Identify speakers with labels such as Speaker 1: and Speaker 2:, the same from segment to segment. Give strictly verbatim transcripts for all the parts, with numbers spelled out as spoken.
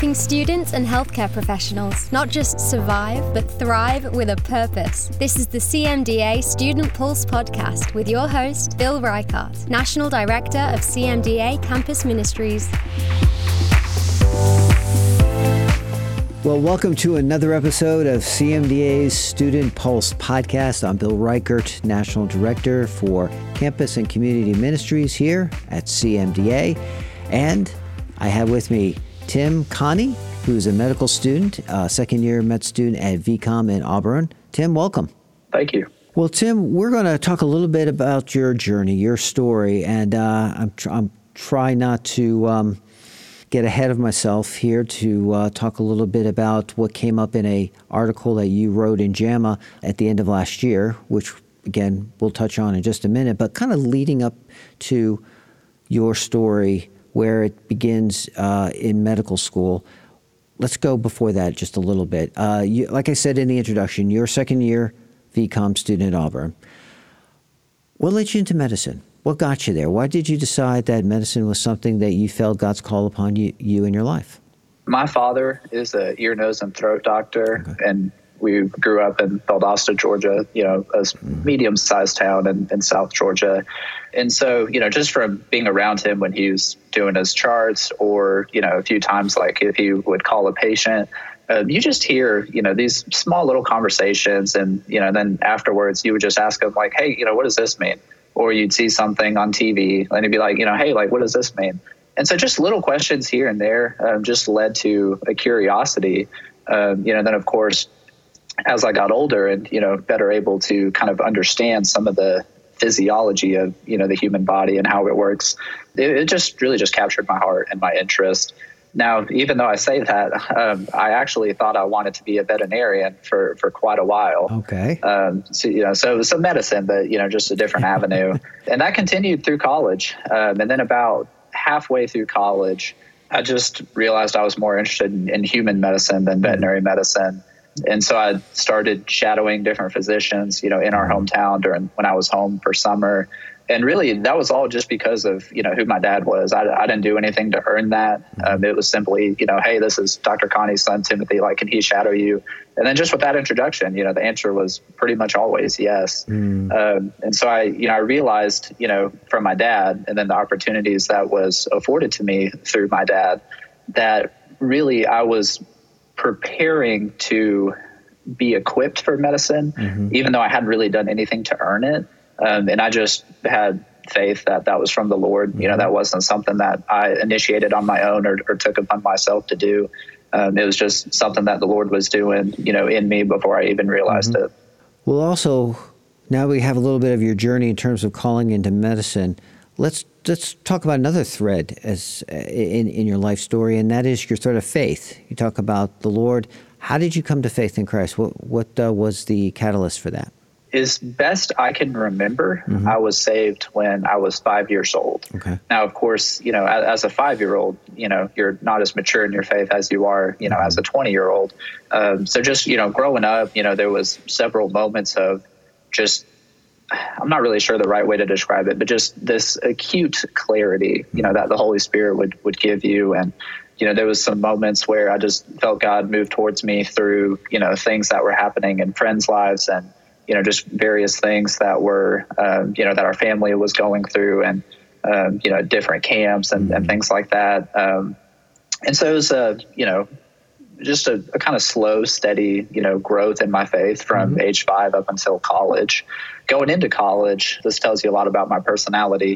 Speaker 1: helping students and healthcare professionals not just survive, but thrive with a purpose. This is the C M D A Student Pulse podcast with your host, Bill Reichart, National Director of C M D A Campus Ministries.
Speaker 2: Well, welcome to another episode of C M D A's Student Pulse podcast. I'm Bill Reichart, National Director for Campus and Community Ministries here at C M D A. And I have with me Tim Connie, who's a medical student, a second-year med student at V COM in Auburn. Tim, welcome.
Speaker 3: Thank you.
Speaker 2: Well, Tim, we're going to talk a little bit about your journey, your story, and uh, I'm, tr- I'm trying not to um, get ahead of myself here to uh, talk a little bit about what came up in a article that you wrote in JAMA at the end of last year, which, again, we'll touch on in just a minute, but kind of leading up to your story where it begins uh, in medical school. Let's go before that just a little bit. Uh, you, like I said in the introduction, you're a second-year V COM student at Auburn. What led you into medicine? What got you there? Why did you decide that medicine was something that you felt God's call upon you, you in your life?
Speaker 3: My father is an ear, nose, and throat doctor, okay. and we grew up in Valdosta, Georgia, you know, a mm-hmm. medium-sized town in, in South Georgia. And so, you know, just from being around him when he was doing his charts or, you know, a few times, like if he would call a patient, uh, you just hear, you know, these small little conversations. And, you know, then afterwards you would just ask him like, hey, you know, what does this mean? Or you'd see something on T V and he'd be like, you know, hey, like, what does this mean? And so just little questions here and there um, just led to a curiosity. Um, you know, then, of course, as I got older and, you know, better able to kind of understand some of the physiology of, you know, the human body and how it works, it, it just really just captured my heart and my interest. Now, even though I say that, um, I actually thought I wanted to be a veterinarian for, for quite a while.
Speaker 2: Okay.
Speaker 3: Um, so, you know, so it was some medicine, but, you know, just a different avenue. And that continued through college. Um, and then about halfway through college, I just realized I was more interested in, in human medicine than veterinary medicine. And so I started shadowing different physicians, you know, in our hometown during when I was home for summer. And really, that was all just because of, you know, who my dad was. I, I didn't do anything to earn that. Um, it was simply, you know, hey, this is Doctor Connie's son, Timothy. Like, can he shadow you? And then just with that introduction, you know, the answer was pretty much always yes. Mm. Um, and so I, you know, I realized, you know, from my dad and then the opportunities that was afforded to me through my dad, that really I was preparing to be equipped for medicine, mm-hmm. even though I hadn't really done anything to earn it. Um, and I just had faith that that was from the Lord. Mm-hmm. You know, that wasn't something that I initiated on my own or, or took upon myself to do. Um, it was just something that the Lord was doing, you know, in me before I even realized mm-hmm. it.
Speaker 2: Well, also, now we have a little bit of your journey in terms of calling into medicine. Let's let's talk about another thread as uh, in, in your life story, and that is your thread of faith. You talk about the Lord. How did you come to faith in Christ? What what uh, was the catalyst for that?
Speaker 3: As best I can remember, mm-hmm. I was saved when I was five years old. Okay. Now, of course, you know, as, as a five-year-old, you know, you're not as mature in your faith as you are, you know, mm-hmm. as a twenty-year-old. Um, so just, you know, growing up, you know, there was several moments of just, I'm not really sure the right way to describe it, but just this acute clarity, you know, that the Holy Spirit would, would give you. And, you know, there was some moments where I just felt God move towards me through, you know, things that were happening in friends' lives and, you know, just various things that were, um, you know, that our family was going through and, um, you know, different camps and, and things like that. Um, and so it was, a, you know, just a, a kind of slow, steady, you know, growth in my faith from mm-hmm. age five up until college. Going into college, this tells you a lot about my personality.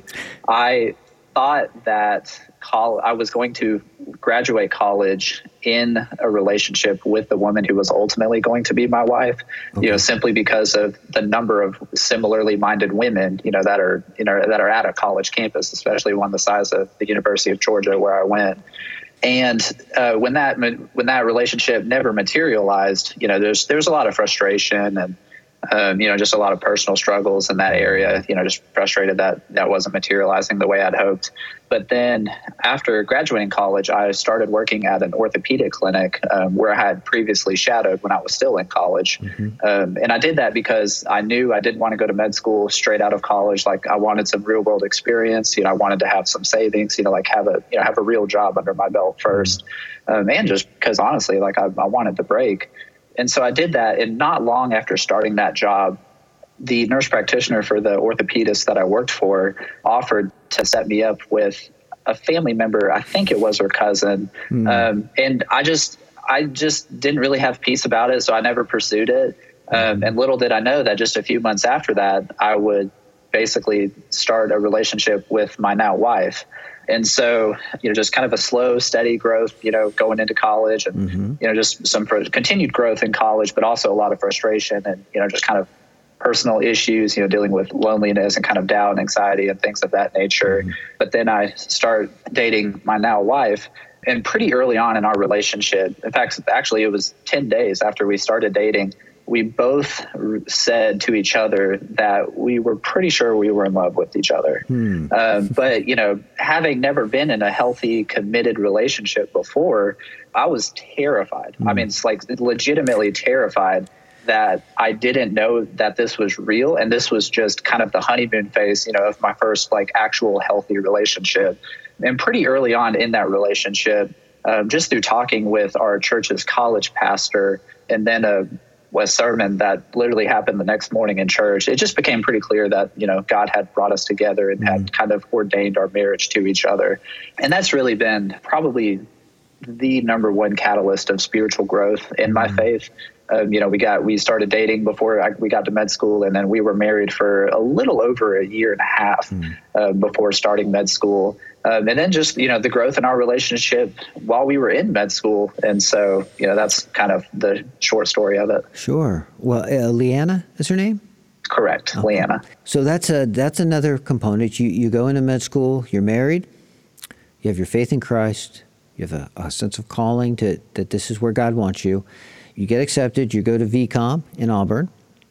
Speaker 3: I thought that col- I was going to graduate college in a relationship with the woman who was ultimately going to be my wife, okay. you know, simply because of the number of similarly minded women, you know, that are, you know, that are at a college campus, especially one the size of the University of Georgia where I went. And uh, when that when that relationship never materialized, you know, there's there's a lot of frustration and Um, you know, just a lot of personal struggles in that area, you know, just frustrated that that wasn't materializing the way I'd hoped. But then after graduating college, I started working at an orthopedic clinic um, where I had previously shadowed when I was still in college. Mm-hmm. Um, and I did that because I knew I didn't want to go to med school straight out of college. Like I wanted some real world experience. You know, I wanted to have some savings, you know, like have a, you know, have a real job under my belt first. Mm-hmm. Um, and just because honestly, like I, I wanted the break. And so I did that. And not long after starting that job, the nurse practitioner for the orthopedist that I worked for offered to set me up with a family member. I think it was her cousin. Mm. Um, and I just, I just didn't really have peace about it. So I never pursued it. Um, and little did I know that just a few months after that, I would basically start a relationship with my now wife. And so, you know, just kind of a slow, steady growth, you know, going into college and, mm-hmm. you know, just some continued growth in college, but also a lot of frustration and, you know, just kind of personal issues, you know, dealing with loneliness and kind of doubt and anxiety and things of that nature. Mm-hmm. But then I start dating my now wife, and pretty early on in our relationship, in fact, actually it was ten days after we started dating, we both said to each other that we were pretty sure we were in love with each other. Hmm. Um, but, you know, having never been in a healthy, committed relationship before, I was terrified. Hmm. I mean, it's like legitimately terrified that I didn't know that this was real. And this was just kind of the honeymoon phase, you know, of my first like actual healthy relationship. And pretty early on in that relationship, um, just through talking with our church's college pastor and then a, a sermon that literally happened the next morning in church, it just became pretty clear that, you know, God had brought us together and mm. had kind of ordained our marriage to each other. And that's really been probably the number one catalyst of spiritual growth in mm. my faith. Um, you know, we got, we started dating before I, we got to med school, and then we were married for a little over a year and a half mm. uh, before starting med school. Um, and then just, you know, the growth in our relationship while we were in med school. And so, you know, that's kind of the short story of it.
Speaker 2: Sure. Well, uh, Leanna is her name?
Speaker 3: Correct. Okay. Leanna.
Speaker 2: So that's a, that's another component. You, you go into med school, you're married, you have your faith in Christ, you have a, a sense of calling to that this is where God wants you. You get accepted, you go to V COM in Auburn.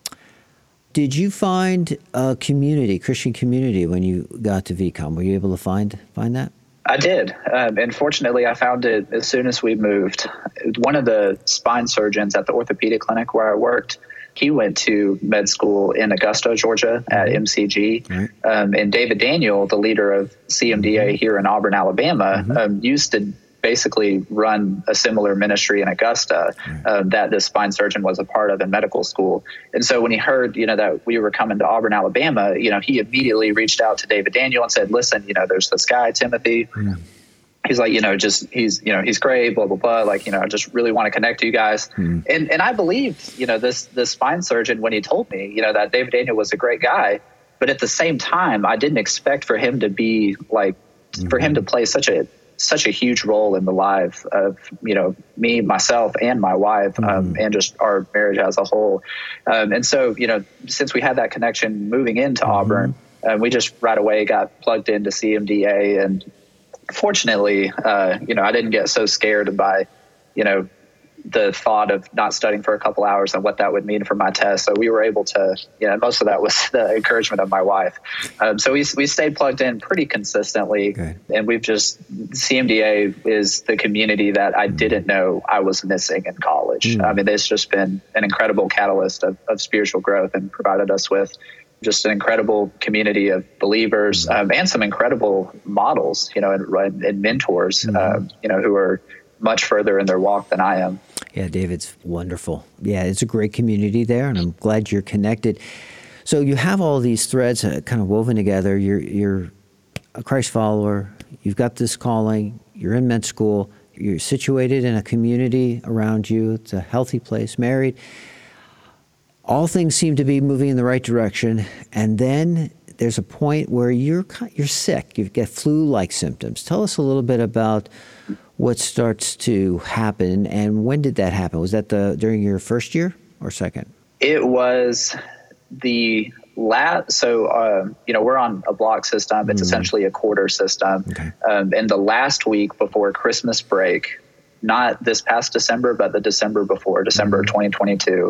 Speaker 2: Did you find a community, Christian community, when you got to V COM? Were you able to find find that?
Speaker 3: I did. Um, and fortunately, I found it as soon as we moved. One of the spine surgeons at the orthopedic clinic where I worked, he went to med school in Augusta, Georgia at M C G. Right. Um, and David Daniel, the leader of C M D A mm-hmm. here in Auburn, Alabama, mm-hmm. um, used to basically run a similar ministry in Augusta uh, that this spine surgeon was a part of in medical school. And so when he heard, you know, that we were coming to Auburn, Alabama, you know, he immediately reached out to David Daniel and said, listen, you know, there's this guy, Timothy. Mm. He's like, you know, just, he's, you know, he's great, blah, blah, blah. Like, you know, I just really want to connect to you guys. Mm. And, and I believed, you know, this, this spine surgeon when he told me, you know, that David Daniel was a great guy, but at the same time, I didn't expect for him to be like, mm-hmm. for him to play such a, such a huge role in the life of, you know, me, myself, and my wife, mm-hmm. um, and just our marriage as a whole. Um, and so, you know, since we had that connection moving into mm-hmm. Auburn, uh, we just right away got plugged into C M D A. And fortunately, uh, you know, I didn't get so scared by, you know, the thought of not studying for a couple hours and what that would mean for my test. So we were able to, you know, most of that was the encouragement of my wife. Um, so we we stayed plugged in pretty consistently. Okay. And we've just, C M D A is the community that I mm. didn't know I was missing in college. Mm. I mean, it's just been an incredible catalyst of, of spiritual growth and provided us with just an incredible community of believers mm. um, and some incredible models, you know, and, and mentors, mm. um, you know, who are much further in their walk than I am.
Speaker 2: Yeah, David's wonderful. Yeah, it's a great community there, and I'm glad you're connected. So you have all these threads uh, kind of woven together. You're you're a Christ follower. You've got this calling. You're in med school. You're situated in a community around you. It's a healthy place, married. All things seem to be moving in the right direction, and then there's a point where you're you're sick. You get flu-like symptoms. Tell us a little bit about what starts to happen, and when did that happen? Was that the during your first year or second?
Speaker 3: It was the last. So, um, you know, we're on a block system. It's mm. essentially a quarter system. Okay. Um, and the last week before Christmas break, not this past December, but the December before, December mm. twenty twenty-two,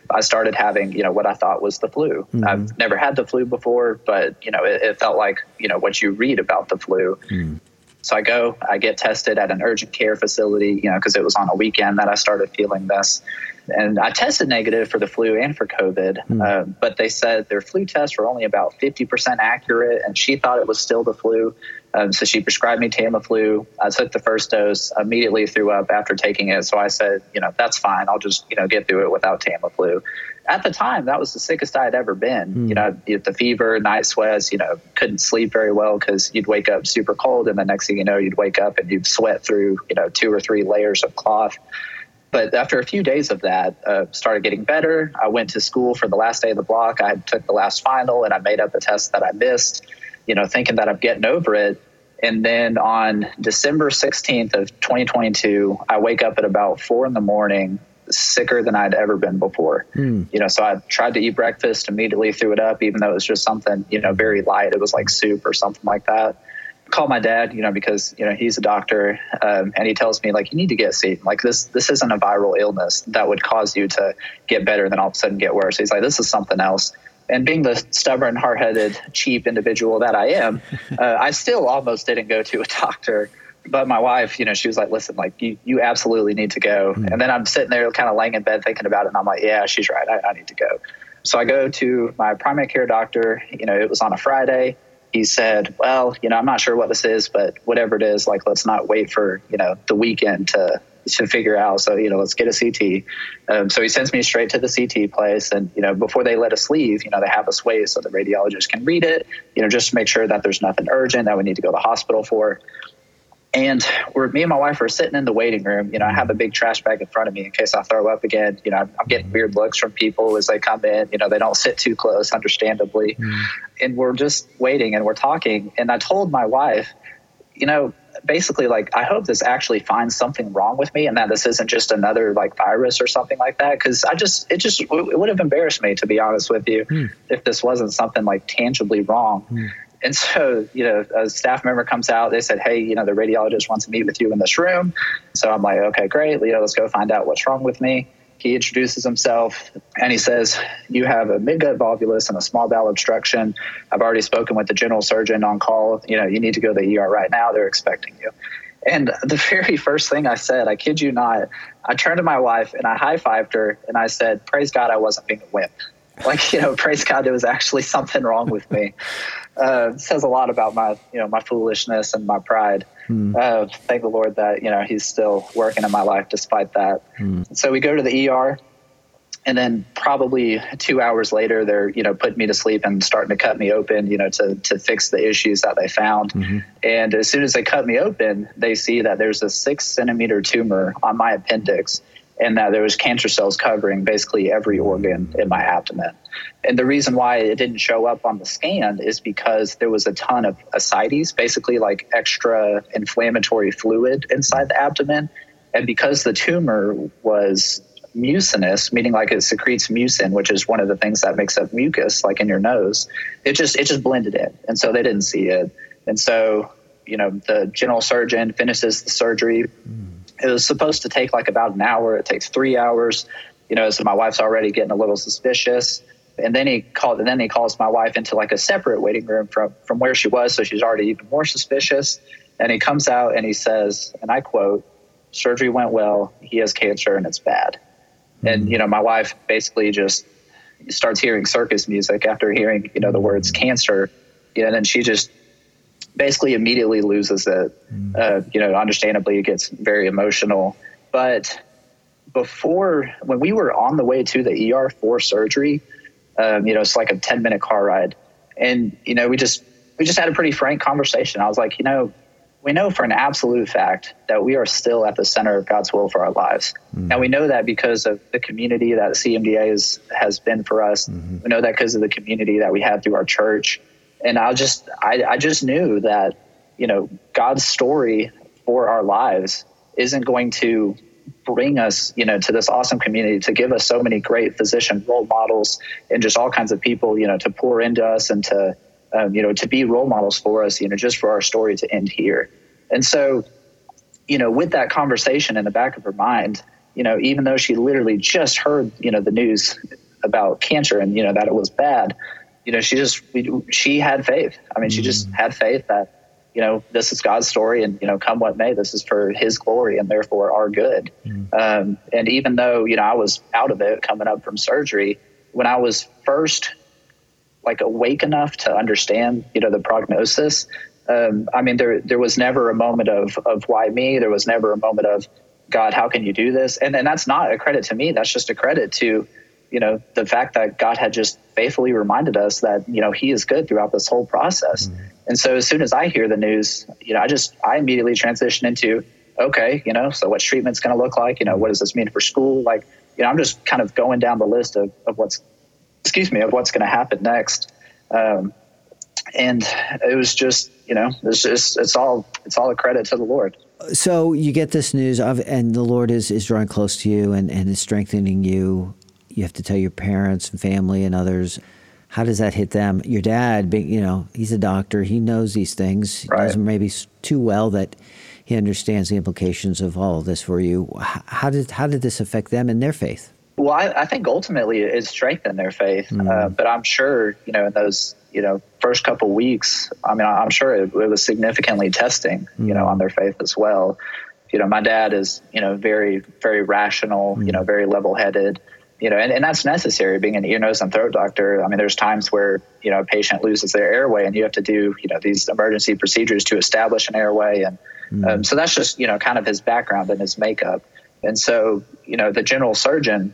Speaker 3: I started having, you know, what I thought was the flu. Mm-hmm. I've never had the flu before, but, you know, it, it felt like, you know, what you read about the flu. Mm. So I go, I get tested at an urgent care facility, you know, because it was on a weekend that I started feeling this. And I tested negative for the flu and for COVID, mm. uh, but they said their flu tests were only about fifty percent accurate, and she thought it was still the flu. Um, so she prescribed me Tamiflu. I took the first dose, immediately threw up after taking it. So I said, you know, that's fine. I'll just, you know, get through it without Tamiflu. At the time, that was the sickest I had ever been. Mm. You know, the fever, night sweats, you know, couldn't sleep very well because you'd wake up super cold, and the next thing you know, you'd wake up and you'd sweat through, you know, two or three layers of cloth. But after a few days of that, uh, started getting better. I went to school for the last day of the block. I took the last final, and I made up the test that I missed, you know, thinking that I'm getting over it. And then on December sixteenth of twenty twenty-two, I wake up at about four in the morning, sicker than I'd ever been before. Mm. You know, so I tried to eat breakfast, immediately threw it up, even though it was just something, you know, very light. It was like soup or something like that. Call my dad, you know, because, you know, he's a doctor, um, and he tells me, like, you need to get seen. Like, this this isn't a viral illness that would cause you to get better and then all of a sudden get worse. He's like, this is something else. And being the stubborn, hard-headed, cheap individual that I am, uh, I still almost didn't go to a doctor. But my wife, you know, she was like, listen, like, you, you absolutely need to go. Mm. And then I'm sitting there kind of laying in bed thinking about it, and I'm like, yeah, she's right. I, I need to go. So I go to my primary care doctor. You know, it was on a Friday. He said, well, you know, I'm not sure what this is, but whatever it is, like, let's not wait for, you know, the weekend to to figure out. So, you know, let's get a C T. Um, so he sends me straight to the C T place. And, you know, before they let us leave, you know, they have us wait so the radiologist can read it, you know, just to make sure that there's nothing urgent that we need to go to the hospital for. And we're, me and my wife are sitting in the waiting room. You know, I have a big trash bag in front of me in case I throw up again. You know, I'm, I'm getting weird looks from people as they come in. You know, they don't sit too close, understandably. Mm. And we're just waiting and we're talking. And I told my wife, you know, basically, like, I hope this actually finds something wrong with me and that this isn't just another, like, virus or something like that. Because I just, it just, it would have embarrassed me, to be honest with you, mm. if this wasn't something, like, tangibly wrong. Mm. And so, you know, a staff member comes out. They said, hey, you know, the radiologist wants to meet with you in this room. So I'm like, okay, great. You know, let's go find out what's wrong with me. He introduces himself and he says, you have a midgut volvulus and a small bowel obstruction. I've already spoken with the general surgeon on call. You know, you need to go to the E R right now. They're expecting you. And the very first thing I said, I kid you not, I turned to my wife and I high-fived her and I said, praise God, I wasn't being a wimp. Like, you know, praise God, there was actually something wrong with me. Uh, it says a lot about my, you know, my foolishness and my pride. Mm. Uh, thank the Lord that, you know, he's still working in my life despite that. Mm. So we go to the E R, and then probably two hours later, they're, you know, putting me to sleep and starting to cut me open, you know, to, to fix the issues that they found. Mm-hmm. And as soon as they cut me open, they see that there's a six centimeter tumor on my appendix, and that there was cancer cells covering basically every organ in my abdomen. And the reason why it didn't show up on the scan is because there was a ton of ascites, basically like extra inflammatory fluid inside the abdomen. And because the tumor was mucinous, meaning like it secretes mucin, which is one of the things that makes up mucus, like in your nose, it just it just blended in. And so they didn't see it. And so, you know, the general surgeon finishes the surgery. Mm. It was supposed to take like about an hour. It takes three hours, you know, so my wife's already getting a little suspicious. And then he called, and then he calls my wife into like a separate waiting room from, from where she was. So she's already even more suspicious. And he comes out and he says, and I quote, surgery went well. He has cancer and it's bad. Mm-hmm. And, you know, my wife basically just starts hearing circus music after hearing, you know, the words cancer, you know, and then she just basically immediately loses it. Mm. Uh, you know, understandably, it gets very emotional. But before, when we were on the way to the E R for surgery, um, you know, it's like a ten minute car ride. And, you know, we just, we just had a pretty frank conversation. I was like, you know, we know for an absolute fact that we are still at the center of God's will for our lives. Mm. And we know that because of the community that C M D A is, has been for us. Mm-hmm. We know that because of the community that we have through our church. And I just, I, I just knew that, you know, God's story for our lives isn't going to bring us, you know, to this awesome community, to give us so many great physician role models and just all kinds of people, you know, to pour into us and to, um, you know, to be role models for us, you know, just for our story to end here. And so, you know, with that conversation in the back of her mind, you know, even though she literally just heard, you know, the news about cancer and, you know, that it was bad, you know, she just, we, she had faith. I mean, mm. she just had faith that, you know, this is God's story and, you know, come what may, this is for his glory and therefore our good. Mm. Um, and even though, you know, I was out of it coming up from surgery, when I was first like awake enough to understand, you know, the prognosis, um, I mean, there, there was never a moment of, of why me. There was never a moment of, God, how can you do this? And and that's not a credit to me. That's just a credit to, you know, the fact that God had just faithfully reminded us that, you know, he is good throughout this whole process. Mm-hmm. And so as soon as I hear the news, you know, I just, I immediately transition into, okay, you know, so what's treatment's going to look like? You know, what does this mean for school? Like, you know, I'm just kind of going down the list of, of what's, excuse me, of what's going to happen next. Um, and it was just, you know, it's just, it's all, it's all a credit to the Lord.
Speaker 2: So you get this news of, and the Lord is, is drawing close to you and, and is strengthening you. You have to tell your parents and family and others. How does that hit them? Your dad, you know, he's a doctor. He knows these things. Right. He knows them maybe too well that he understands the implications of all of this for you. How did how did this affect them and their faith?
Speaker 3: Well, I, I think ultimately it strengthened their faith. Mm. Uh, but I'm sure, you know, in those, you know, first couple weeks, I mean, I'm sure it, it was significantly testing, mm. you know, on their faith as well. You know, my dad is, you know, very, very rational, mm. you know, very level-headed, you know, and, and that's necessary being an ear, nose, and throat doctor. I mean, there's times where, you know, a patient loses their airway and you have to do, you know, these emergency procedures to establish an airway. And mm. um, so that's just, you know, kind of his background and his makeup. And so, you know, the general surgeon,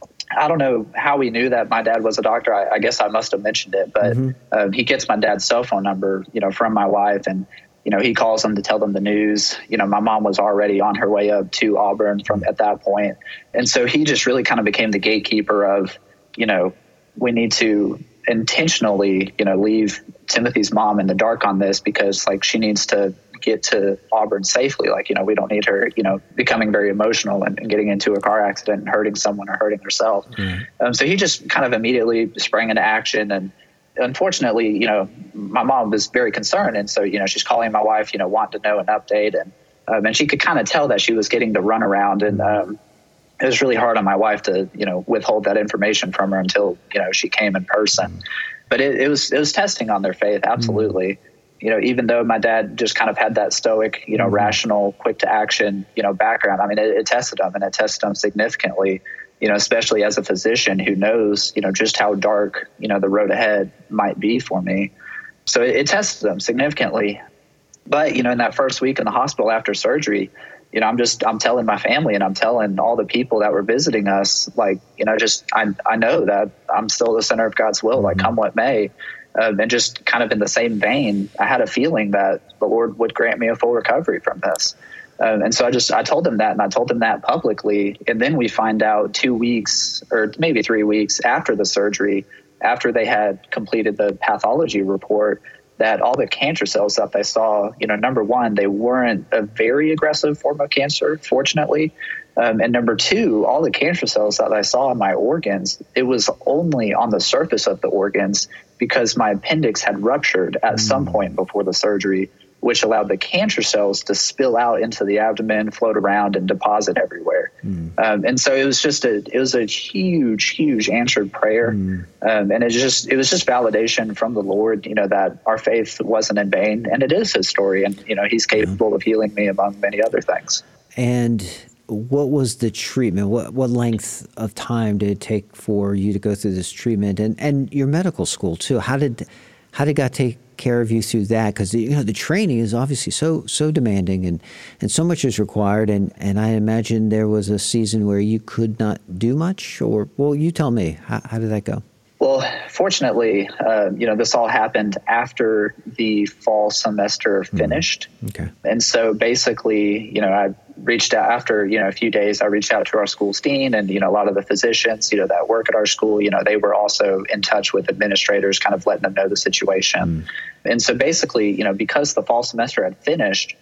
Speaker 3: I don't know how he knew that my dad was a doctor. I, I guess I must have mentioned it, but mm-hmm. um, he gets my dad's cell phone number, you know, from my wife, and, you know, he calls them to tell them the news. You know, my mom was already on her way up to Auburn from at that point. And so he just really kind of became the gatekeeper of, you know, we need to intentionally, you know, leave Timothy's mom in the dark on this because, like, she needs to get to Auburn safely. Like, you know, we don't need her, you know, becoming very emotional and, and getting into a car accident and hurting someone or hurting herself. Mm-hmm. Um, so he just kind of immediately sprang into action. And unfortunately, you know, my mom was very concerned. And so, you know, she's calling my wife, you know, wanting to know an update. And, um, and she could kind of tell that she was getting the runaround. And um, it was really hard on my wife to, you know, withhold that information from her until, you know, she came in person. Mm-hmm. But it, it was, it was testing on their faith. Absolutely. Mm-hmm. You know, even though my dad just kind of had that stoic, you know, mm-hmm. rational, quick to action, you know, background, I mean, it, it tested him and it tested him significantly, you know, especially as a physician who knows, you know, just how dark, you know, the road ahead might be for me. So it, it tested him significantly. But, you know, in that first week in the hospital after surgery, you know, I'm just, I'm telling my family and I'm telling all the people that were visiting us, like, you know, just, I, I know that I'm still the center of God's will, mm-hmm. like come what may. Um, and just kind of in the same vein, I had a feeling that the Lord would grant me a full recovery from this. Um, and so I just, I told him that, and I told him that publicly. And then we find out two weeks or maybe three weeks after the surgery, after they had completed the pathology report, that all the cancer cells that they saw, you know, number one, they weren't a very aggressive form of cancer, fortunately. Um, and number two, all the cancer cells that I saw in my organs, it was only on the surface of the organs because my appendix had ruptured at mm. some point before the surgery, which allowed the cancer cells to spill out into the abdomen, float around, and deposit everywhere. Mm. Um, and so it was just a, it was a huge, huge answered prayer. Mm. Um, and it just, it was just validation from the Lord, you know, that our faith wasn't in vain, and it is his story. And, you know, he's capable yeah. of healing me among many other things.
Speaker 2: And what was the treatment? What what length of time did it take for you to go through this treatment, and, and your medical school too? How did how did God take care of you through that? Because you know the training is obviously so so demanding, and, and so much is required. And, and I imagine there was a season where you could not do much. Or well, you tell me, how, how did that go?
Speaker 3: Well, fortunately, uh, you know, this all happened after the fall semester finished.
Speaker 2: Mm. Okay.
Speaker 3: And so basically, you know, I reached out after, you know, a few days, I reached out to our school's dean, and, you know, a lot of the physicians, you know, that work at our school, you know, they were also in touch with administrators, kind of letting them know the situation. Mm. And so basically, you know, because the fall semester had finished,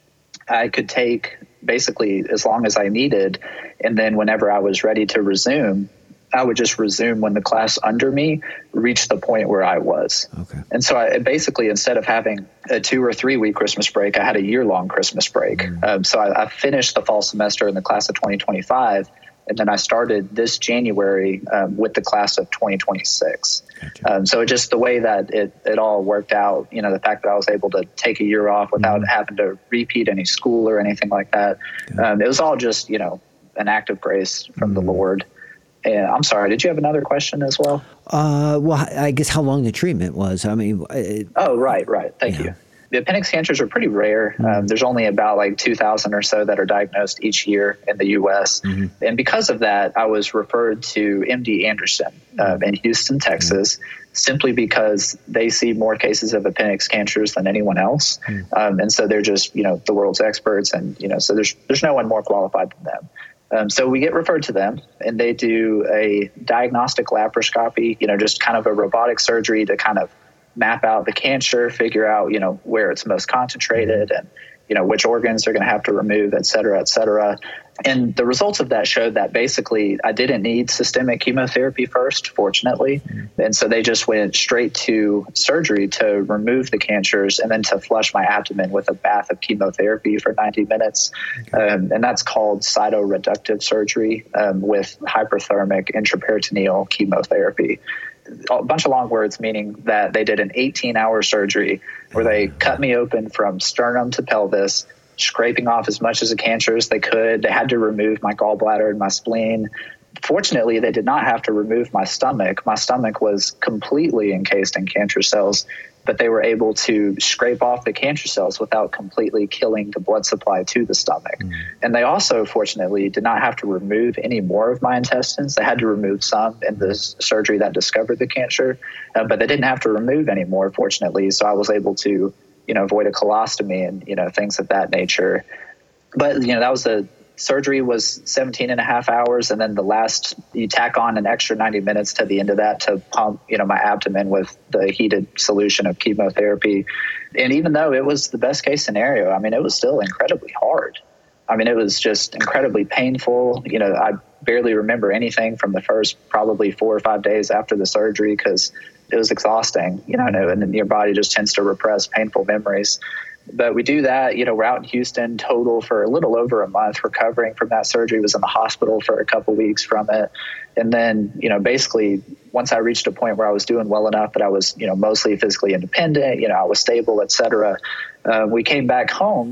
Speaker 3: I could take basically as long as I needed. And then whenever I was ready to resume, I would just resume when the class under me reached the point where I was.
Speaker 2: Okay.
Speaker 3: And so I basically, instead of having a two or three week Christmas break, I had a year long Christmas break. Mm. Um, so I, I finished the fall semester in the class of twenty twenty-five. And then I started this January um, with the class of twenty twenty-six. Gotcha. Um, so just the way that it, it all worked out, you know, the fact that I was able to take a year off without mm. having to repeat any school or anything like that. Yeah. Um, it was all just, you know, an act of grace from mm. the Lord. And I'm sorry, did you have another question as well?
Speaker 2: Uh, well, I guess how long the treatment was. I mean, it,
Speaker 3: oh, right, right. Thank yeah. you. The appendix cancers are pretty rare. Mm-hmm. Um, there's only about like two thousand or so that are diagnosed each year in the U S. Mm-hmm. And because of that, I was referred to M D Anderson um, in Houston, Texas, mm-hmm. simply because they see more cases of appendix cancers than anyone else. Mm-hmm. Um, and so they're just, you know, the world's experts. And, you know, so there's there's no one more qualified than them. Um, so we get referred to them, and they do a diagnostic laparoscopy, you know, just kind of a robotic surgery to kind of map out the cancer, figure out, you know, where it's most concentrated and, you know, which organs they're going to have to remove, et cetera, et cetera. And the results of that showed that basically I didn't need systemic chemotherapy first, fortunately. Mm-hmm. And so they just went straight to surgery to remove the cancers and then to flush my abdomen with a bath of chemotherapy for ninety minutes. Okay. Um, and that's called cytoreductive surgery um, with hyperthermic intraperitoneal chemotherapy. A bunch of long words, meaning that they did an eighteen hour surgery where they cut me open from sternum to pelvis, scraping off as much of the cancer as they could. They had to remove my gallbladder and my spleen. Fortunately, they did not have to remove my stomach. My stomach was completely encased in cancer cells, but they were able to scrape off the cancer cells without completely killing the blood supply to the stomach. Mm. And they also, fortunately, did not have to remove any more of my intestines. They had to remove some in the surgery that discovered the cancer, uh, but they didn't have to remove any more, fortunately. So I was able to, you know, avoid a colostomy and, you know, things of that nature. But, you know, that was the surgery was seventeen and a half hours. And then the last, you tack on an extra ninety minutes to the end of that to pump, you know, my abdomen with the heated solution of chemotherapy. And even though it was the best case scenario, I mean, it was still incredibly hard. I mean, it was just incredibly painful. You know, I barely remember anything from the first probably four or five days after the surgery because it was exhausting, you know, and then your body just tends to repress painful memories. But we do that, you know, we're out in Houston total for a little over a month recovering from that surgery. Was in the hospital for a couple of weeks from it. And then, you know, basically once I reached a point where I was doing well enough that I was, you know, mostly physically independent, you know, I was stable, et cetera, uh, we came back home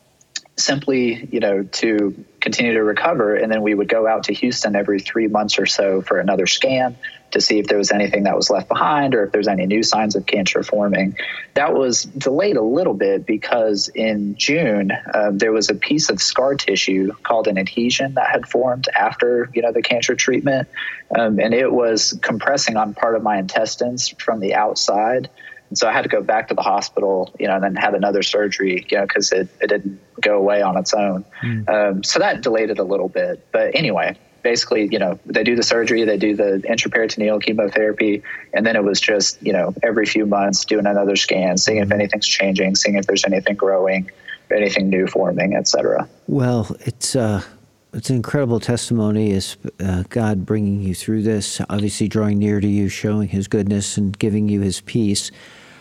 Speaker 3: simply, you know, to continue to recover. And then we would go out to Houston every three months or so for another scan to see if there was anything that was left behind or if there's any new signs of cancer forming. That was delayed a little bit because in June, um, there was a piece of scar tissue called an adhesion that had formed after, you know, the cancer treatment. Um, and it was compressing on part of my intestines from the outside. And so I had to go back to the hospital, you know, and then have another surgery, you know, because it, it didn't go away on its own. Mm. Um, so that delayed it a little bit. But anyway, basically, you know, they do the surgery, they do the intraperitoneal chemotherapy, and then it was just, you know, every few months doing another scan, seeing if anything's changing, seeing if there's anything growing, anything new forming, et cetera.
Speaker 2: Well, it's uh, it's an incredible testimony is uh, God bringing you through this, obviously drawing near to you, showing his goodness and giving you his peace.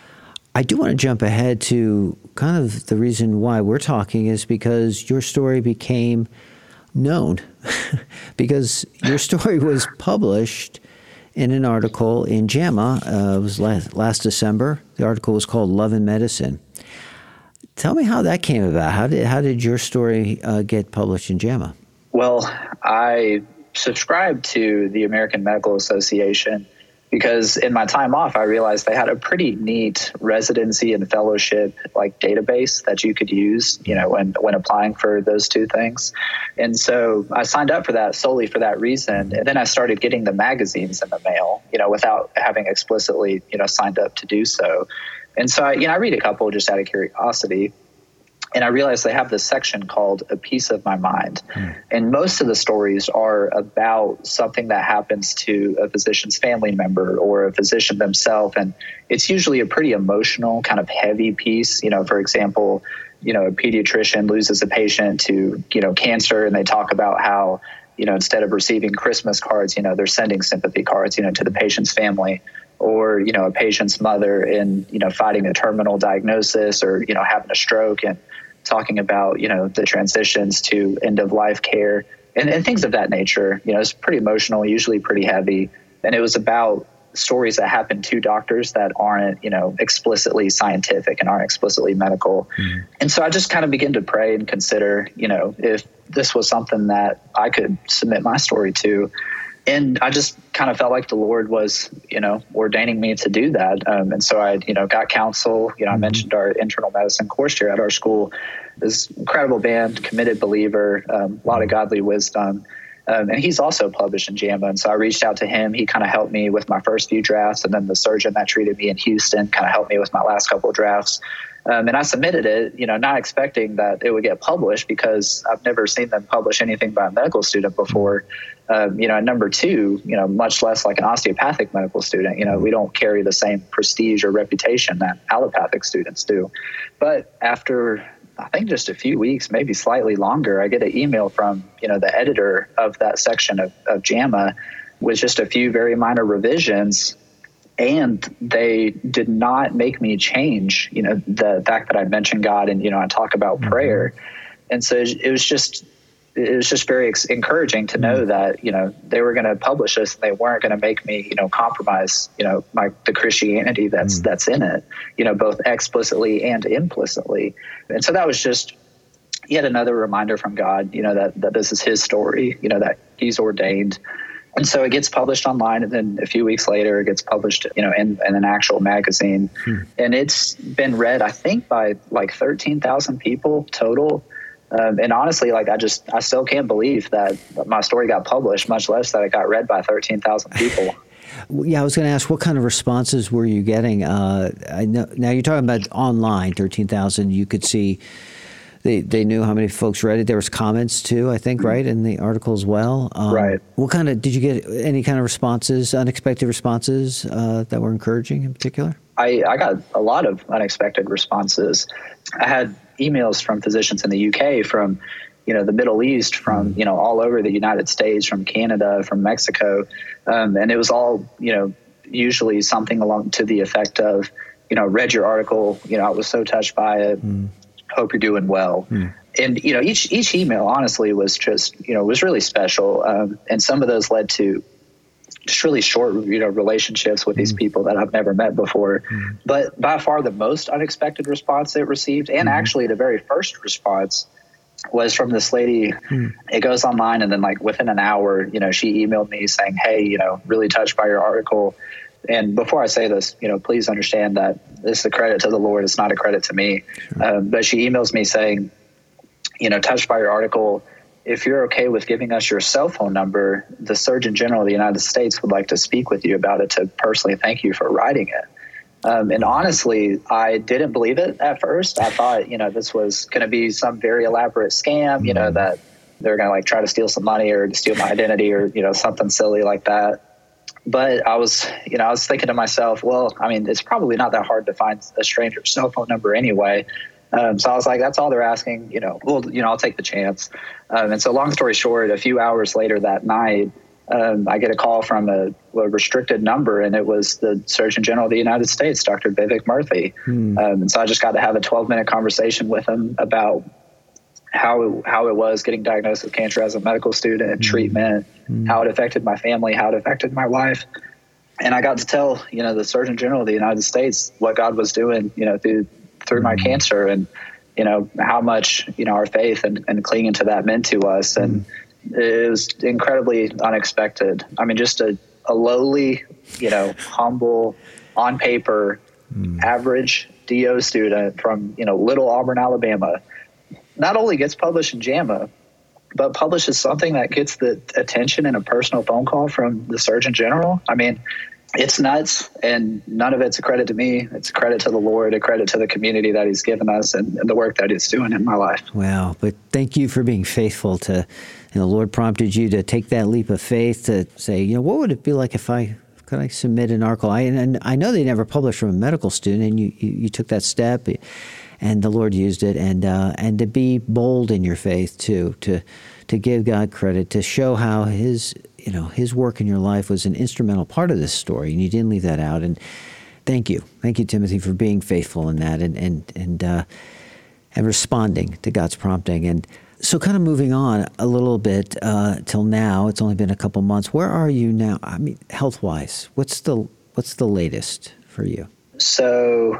Speaker 2: I do want to jump ahead to kind of the reason why we're talking is because your story became known because your story was published in an article in JAMA. Uh, it was last, last December. The article was called Love and Medicine. Tell me how that came about. How did how did your story uh, get published in JAMA?
Speaker 3: Well, I subscribed to the American Medical Association because in my time off, I realized they had a pretty neat residency and fellowship like database that you could use, you know, when, when applying for those two things. And so I signed up for that solely for that reason. And then I started getting the magazines in the mail, you know, without having explicitly, you know, signed up to do so. And so I, you know, I read a couple just out of curiosity. And I realized they have this section called A Piece of My Mind. Mm. And most of the stories are about something that happens to a physician's family member or a physician themselves. And it's usually a pretty emotional, kind of heavy piece. You know, for example, you know, a pediatrician loses a patient to, you know, cancer, and they talk about how you know, instead of receiving Christmas cards, you know, they're sending sympathy cards, you know, to the patient's family, or, you know, a patient's mother in, you know, fighting a terminal diagnosis, or, you know, having a stroke, and talking about, you know, the transitions to end of life care and, and things of that nature. You know, it's pretty emotional, usually pretty heavy. And it was about stories that happen to doctors that aren't, you know, explicitly scientific and aren't explicitly medical. Mm-hmm. And so I just kind of began to pray and consider, you know, if this was something that I could submit my story to. And I just kind of felt like the Lord was, you know, ordaining me to do that. Um, and so I, you know, got counsel. You know, mm-hmm. I mentioned our internal medicine course here at our school. This incredible band, committed believer, um, a lot of godly wisdom. Um, and he's also published in JAMA. And so I reached out to him. He kind of helped me with my first few drafts. And then the surgeon that treated me in Houston kind of helped me with my last couple of drafts. Um, and I submitted it, you know, not expecting that it would get published, because I've never seen them publish anything by a medical student before. Um, you know, and number two, you know, much less like an osteopathic medical student. You know, we don't carry the same prestige or reputation that allopathic students do. But after, I think just a few weeks, maybe slightly longer, I get an email from, you know, the editor of that section of, of JAMA with just a few very minor revisions. And they did not make me change, you know, the fact that I mentioned God and, you know, I talk about mm-hmm. prayer. And so it was just, it was just very ex- encouraging to know mm-hmm. that, you know, they were going to publish this and they weren't going to make me, you know, compromise, you know, my, the Christianity that's, mm-hmm. that's in it, you know, both explicitly and implicitly. And so that was just yet another reminder from God, you know, that, that this is his story, you know, that he's ordained. And so it gets published online, and then a few weeks later it gets published, you know, in, in an actual magazine. Hmm. And it's been read, I think, by like thirteen thousand people total. Um, and honestly, like I just, I still can't believe that my story got published, much less that it got read by thirteen thousand people.
Speaker 2: Yeah, I was going to ask, what kind of responses were you getting? Uh, I know, now you're talking about online, thirteen thousand. You could see they they knew how many folks read it. There was comments too, I think, right, in the article as well. Um,
Speaker 3: right.
Speaker 2: What kind of, did you get any kind of responses, unexpected responses uh, that were encouraging in particular?
Speaker 3: I, I got a lot of unexpected responses. I had emails from physicians in the U K, from, you know, the Middle East, from, you know, all over the United States, from Canada, from Mexico. Um, and it was all, you know, usually something along to the effect of, you know, read your article, you know, I was so touched by it. Mm. Hope you're doing well. Mm. And, you know, each, each email honestly was just, you know, was really special. Um, and some of those led to just really short, you know, relationships with mm. these people that I've never met before. Mm. But by far the most unexpected response it received, and mm. actually the very first response, was from this lady. Mm. It goes online, and then like within an hour, you know, she emailed me saying, hey, you know, really touched by your article. And before I say this, you know, please understand that this is a credit to the Lord. It's not a credit to me. Sure. Um, but she emails me saying, you know, touched by your article, if you're okay with giving us your cell phone number, the Surgeon General of the United States would like to speak with you about it to personally thank you for writing it. Um, and honestly, I didn't believe it at first. I thought, you know, this was going to be some very elaborate scam, you know, that they're going to like try to steal some money or steal my identity or, you know, something silly like that. But I was, you know, I was thinking to myself, well, I mean, it's probably not that hard to find a stranger's cell phone number anyway. Um, so I was like, that's all they're asking, you know, well, you know, I'll take the chance. Um, and so long story short, a few hours later that night, um, I get a call from a, a restricted number, and it was the Surgeon General of the United States, Doctor Vivek Murthy. Hmm. Um, and so I just got to have a twelve minute conversation with him about how it, how it was getting diagnosed with cancer as a medical student, and mm. treatment, mm. how it affected my family, how it affected my wife. And I got to tell, you know, the Surgeon General of the United States what God was doing, you know, through, through mm. my cancer, and, you know, how much, you know, our faith and, and clinging to that meant to us. And mm. it was incredibly unexpected. I mean, just a, a lowly, you know, humble, on paper, mm. average D O student from, you know, Little Auburn, Alabama, not only gets published in JAMA, but publishes something that gets the attention in a personal phone call from the Surgeon General. I mean, it's nuts, and none of it's a credit to me. It's a credit to the Lord, a credit to the community that he's given us, and, and the work that he's doing in my life.
Speaker 2: Wow. But thank you for being faithful to, and the Lord prompted you to take that leap of faith to say, you know, what would it be like if I, could I submit an article? I, and I know they never published from a medical student, and you, you, you took that step, and the Lord used it, and uh, and to be bold in your faith too, to to give God credit, to show how his, you know, his work in your life was an instrumental part of this story, and you didn't leave that out. And thank you. Thank you, Timothy, for being faithful in that and and and uh, and responding to God's prompting. And so kind of moving on a little bit uh, till now, it's only been a couple months. Where are you now? I mean, health-wise, what's the what's the latest for you?
Speaker 3: So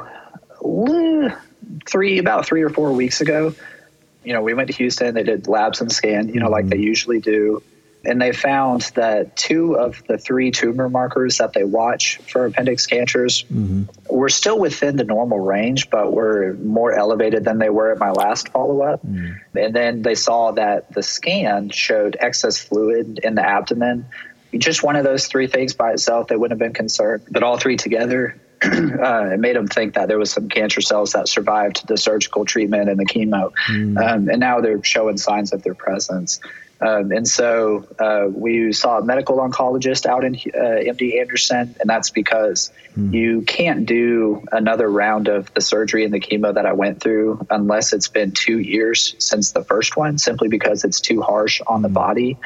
Speaker 3: three, about three or four weeks ago, you know, we went to Houston, they did labs and scan, you know, mm-hmm. like they usually do. And they found that two of the three tumor markers that they watch for appendix cancers mm-hmm. were still within the normal range, but were more elevated than they were at my last follow-up. Mm-hmm. And then they saw that the scan showed excess fluid in the abdomen. Just one of those three things by itself, they wouldn't have been concerned. But all three together, uh, it made them think that there was some cancer cells that survived the surgical treatment and the chemo. Mm-hmm. Um, and now they're showing signs of their presence. Um, and so uh, we saw a medical oncologist out in uh, M D Anderson, and that's because mm. you can't do another round of the surgery and the chemo that I went through unless it's been two years since the first one, simply because it's too harsh on the body.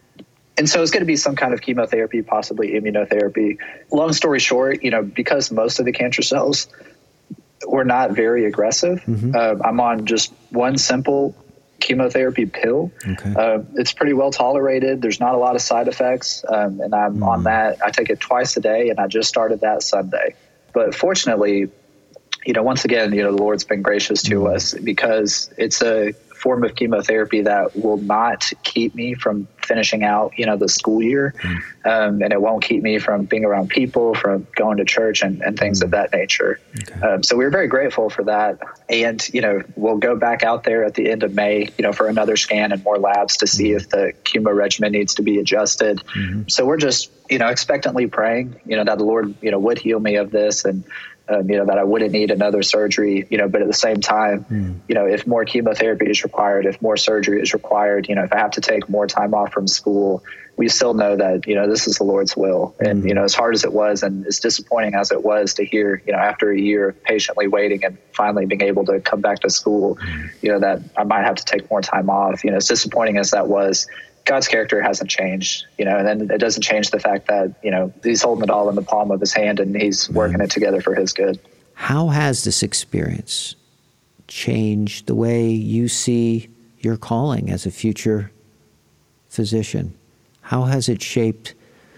Speaker 3: And so it's going to be some kind of chemotherapy, possibly immunotherapy. Long story short, you know, because most of the cancer cells were not very aggressive, mm-hmm. uh, I'm on just one simple chemotherapy pill. Okay. Uh, it's pretty well tolerated. There's not a lot of side effects. Um, and I'm mm. on that. I take it twice a day, and I just started that Sunday. But fortunately, you know, once again, you know, the Lord's been gracious to mm. us because it's a form of chemotherapy that will not keep me from finishing out, you know, the school year. Mm. Um, and it won't keep me from being around people, from going to church and, and things mm. of that nature. Okay. Um, so we're very grateful for that. And, you know, we'll go back out there at the end of May, you know, for another scan and more labs to see mm. if the chemo regimen needs to be adjusted. Mm-hmm. So we're just, you know, expectantly praying, you know, that the Lord, you know, would heal me of this, and Um, you know, that I wouldn't need another surgery, you know, but at the same time, mm. you know, if more chemotherapy is required, if more surgery is required, you know, if I have to take more time off from school, we still know that, you know, this is the Lord's will. Mm. And, you know, as hard as it was and as disappointing as it was to hear, you know, after a year of patiently waiting and finally being able to come back to school, mm. you know, that I might have to take more time off, you know, as disappointing as that was, God's character hasn't changed, you know, and then it doesn't change the fact that, you know, he's holding it all in the palm of his hand and he's working it together for his good.
Speaker 2: How has this experience changed the way you see your calling as a future physician? How has it shaped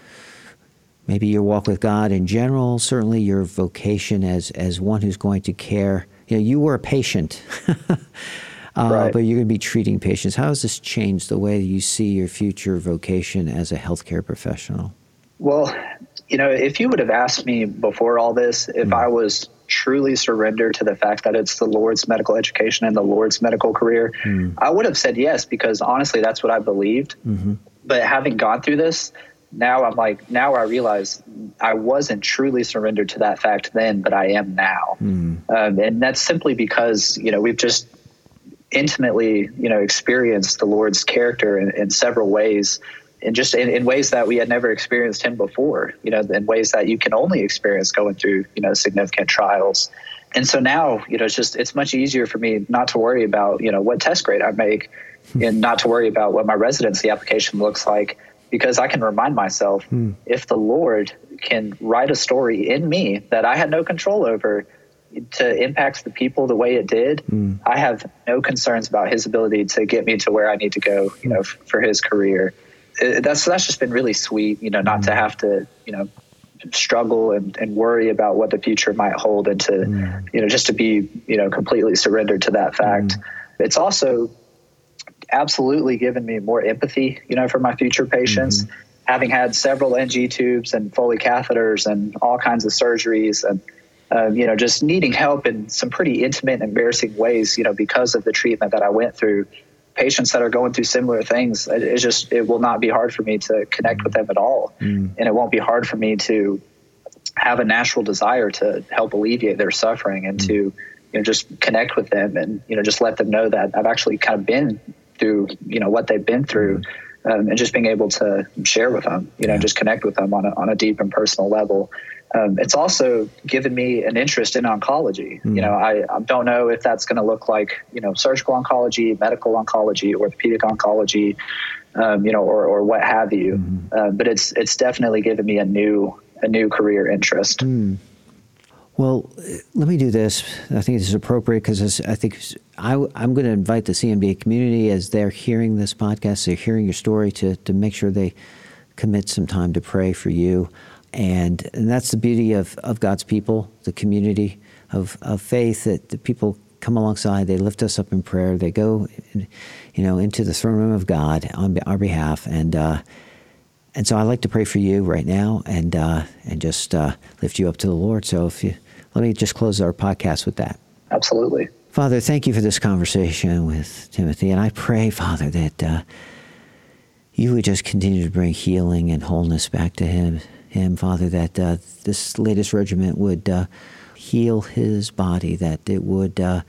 Speaker 2: maybe your walk with God in general, certainly your vocation as, as one who's going to care? You know, you were a patient. Uh, right. But you're going to be treating patients. How has this changed the way you see your future vocation as a healthcare professional?
Speaker 3: Well, you know, if you would have asked me before all this, if mm. I was truly surrendered to the fact that it's the Lord's medical education and the Lord's medical career, mm. I would have said yes, because honestly, that's what I believed. Mm-hmm. But having gone through this, now I'm like, now I realize I wasn't truly surrendered to that fact then, but I am now. Mm. Um, and that's simply because, you know, we've just intimately, you know, experienced the Lord's character in, in several ways, and just in, in ways that we had never experienced him before, you know, in ways that you can only experience going through, you know, significant trials. And so now, you know, it's just, it's much easier for me not to worry about, you know, what test grade I make and not to worry about what my residency application looks like, because I can remind myself, hmm. if the Lord can write a story in me that I had no control over to impact the people the way it did, mm. I have no concerns about his ability to get me to where I need to go, you know, f- for his career. It, that's, that's just been really sweet, you know, not mm. to have to, you know, struggle and, and worry about what the future might hold, and to, mm. you know, just to be, you know, completely surrendered to that fact. Mm. It's also absolutely given me more empathy, you know, for my future patients, mm-hmm. having had several N G tubes and Foley catheters and all kinds of surgeries, and Uh, you know, just needing help in some pretty intimate and embarrassing ways, you know, because of the treatment that I went through. Patients that are going through similar things, it, it's just, it will not be hard for me to connect with them at all. Mm. And it won't be hard for me to have a natural desire to help alleviate their suffering and mm. to, you know, just connect with them and, you know, just let them know that I've actually kind of been through, you know, what they've been through. um, and just being able to share with them, you know, yeah. just connect with them on a, on a deep and personal level. Um, it's also given me an interest in oncology. Mm. You know, I, I don't know if that's going to look like, you know, surgical oncology, medical oncology, orthopedic oncology, um, you know, or, or what have you. Mm. Uh, but it's it's definitely given me a new a new career interest.
Speaker 2: Mm. Well, let me do this. I think this is appropriate because I think I, I'm going to invite the C M D A community as they're hearing this podcast, they're hearing your story, to to make sure they commit some time to pray for you. And, and that's the beauty of, of God's people, the community of, of faith, that the people come alongside, they lift us up in prayer, they go, you know, into the throne room of God on our behalf. And uh, and so I'd like to pray for you right now and uh, and just uh, lift you up to the Lord. So if you let me just close our podcast with that.
Speaker 3: Absolutely.
Speaker 2: Father, thank you for this conversation with Timothy. And I pray, Father, that uh, you would just continue to bring healing and wholeness back to him. Him, Father, that uh, this latest regimen would uh, heal his body, that it would uh,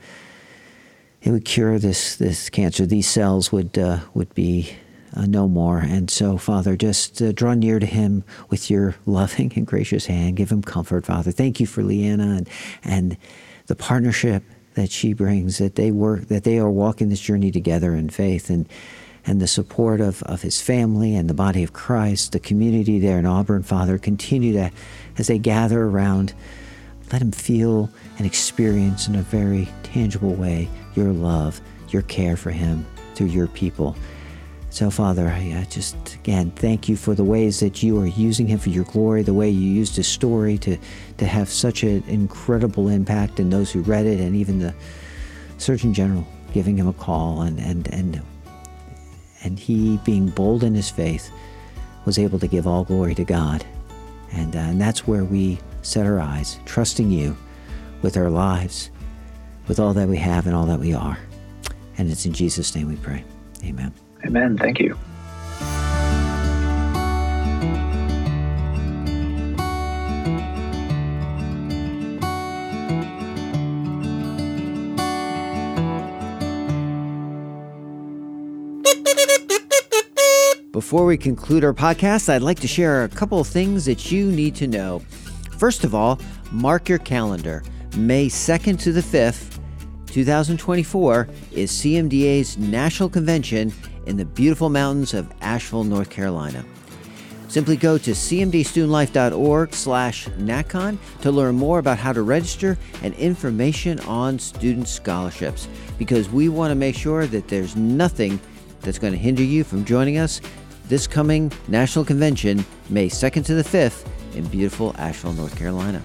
Speaker 2: it would cure this this cancer. These cells would uh, would be uh, no more. And so, Father, just uh, draw near to him with your loving and gracious hand. Give him comfort, Father. Thank you for Leanna and and the partnership that she brings. That they work, that they are walking this journey together in faith, and. and the support of, of his family and the body of Christ, the community there in Auburn, Father, continue to, as they gather around, let him feel and experience in a very tangible way your love, your care for him through your people. So, Father, I, I just, again, thank you for the ways that you are using him for your glory, the way you used his story to, to have such an incredible impact in those who read it, and even the Surgeon General giving him a call, and, and, and And he, being bold in his faith, was able to give all glory to God. And, uh, and that's where we set our eyes, trusting you with our lives, with all that we have and all that we are. And it's in Jesus' name we pray. Amen.
Speaker 3: Amen. Thank you.
Speaker 2: Before we conclude our podcast, I'd like to share a couple of things that you need to know. First of all, mark your calendar. May second to the fifth, twenty twenty-four is C M D A's National Convention in the beautiful mountains of Asheville, North Carolina. Simply go to cmdstudentlife.org slash NatCon to learn more about how to register and information on student scholarships, because we want to make sure that there's nothing that's going to hinder you from joining us this coming National Convention, May second to the fifth, in beautiful Asheville, North Carolina.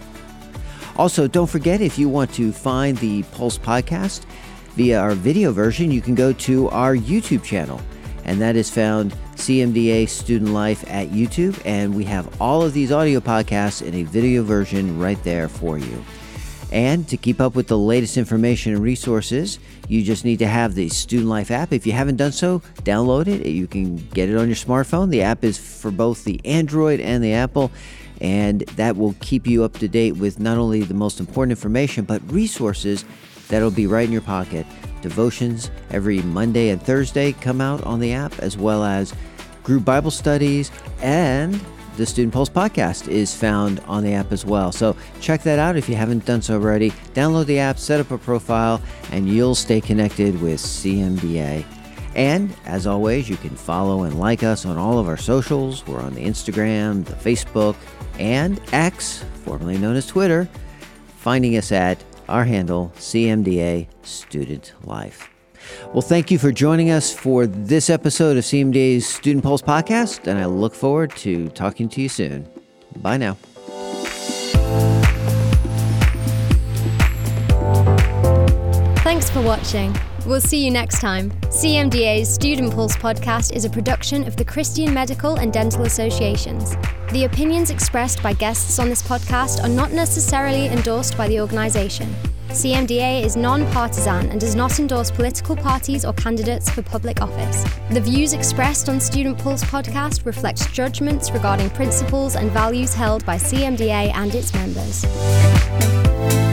Speaker 2: Also, don't forget, if you want to find the Pulse podcast via our video version, you can go to our YouTube channel, and that is found C M D A Student Life at YouTube, and we have all of these audio podcasts in a video version right there for you. And to keep up with the latest information and resources, you just need to have the Student Life app. If you haven't done so, download it. You can get it on your smartphone. The app is for both the Android and the Apple, and that will keep you up to date with not only the most important information, but resources that'll be right in your pocket. Devotions every Monday and Thursday come out on the app, as well as group Bible studies, and the Student Pulse podcast is found on the app as well. So check that out if you haven't done so already. Download the app, set up a profile, and you'll stay connected with C M D A. And as always, you can follow and like us on all of our socials. We're on the Instagram, the Facebook, and X, formerly known as Twitter, finding us at our handle, C M D A Student Life. Well, thank you for joining us for this episode of C M D A's Student Pulse podcast, and I look forward to talking to you soon. Bye now.
Speaker 1: Thanks for watching. We'll see you next time. C M D A's Student Pulse podcast is a production of the Christian Medical and Dental Associations. The opinions expressed by guests on this podcast are not necessarily endorsed by the organization. C M D A is non-partisan and does not endorse political parties or candidates for public office. The views expressed on Student Pulse podcast reflect judgments regarding principles and values held by C M D A and its members.